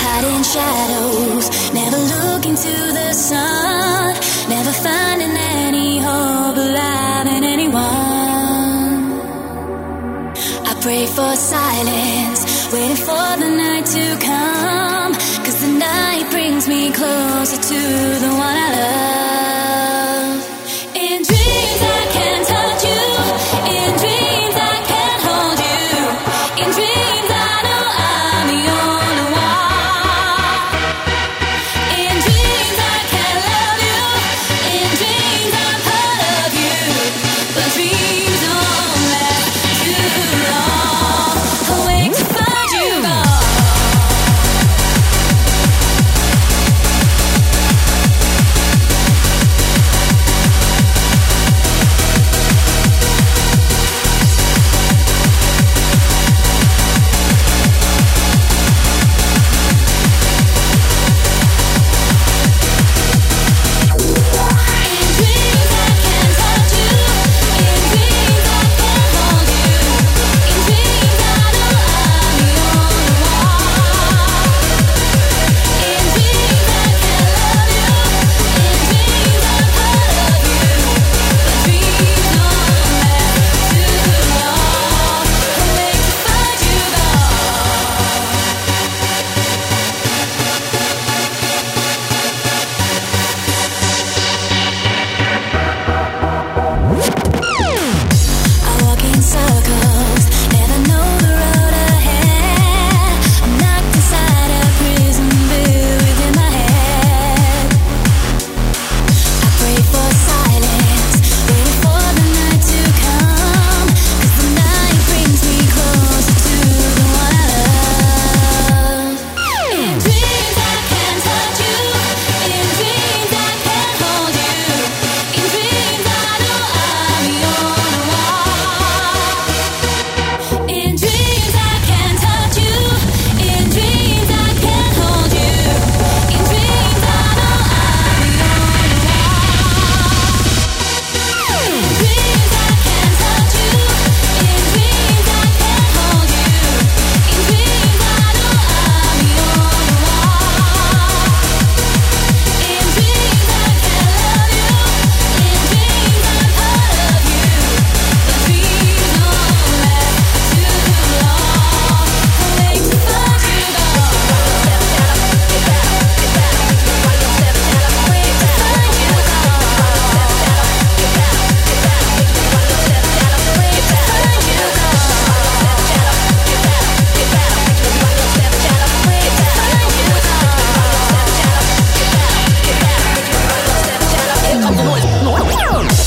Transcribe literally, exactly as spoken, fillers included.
hiding shadows, never looking to the sun, never finding any hope alive in anyone. I pray for silence, waiting for the night to come, 'cause the night brings me closer to the one I love. In dreams I can touch you, in dreams I can hold you, in dreams I know I'm the only one. In dreams I can love you, in dreams I'm part of you, but dreams don't last too long. Awake to find you gone. Come on.